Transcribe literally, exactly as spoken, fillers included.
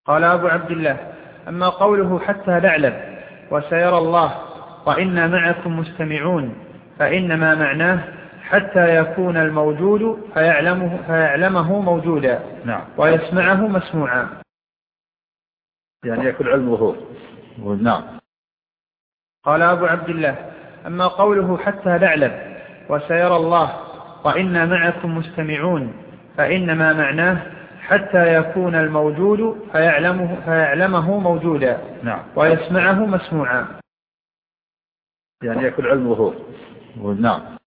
قال أبو عبد الله: أما قوله حتى نعلم وسيرى الله وإنا معكم مستمعون، فإنما معناه حتى يكون الموجود فيعلمه, فيعلمه موجودا، نعم. ويسمعه مسموعا، يعني يكون علمه. نعم. قال أبو عبد الله: أما قوله حتى نعلم وسيرى الله وإنا معكم مستمعون، فإنما معناه حتى يكون الموجود فيعلمه, فيعلمه موجودا، نعم. ويسمعه مسموعا، يعني يكون علمه. نعم.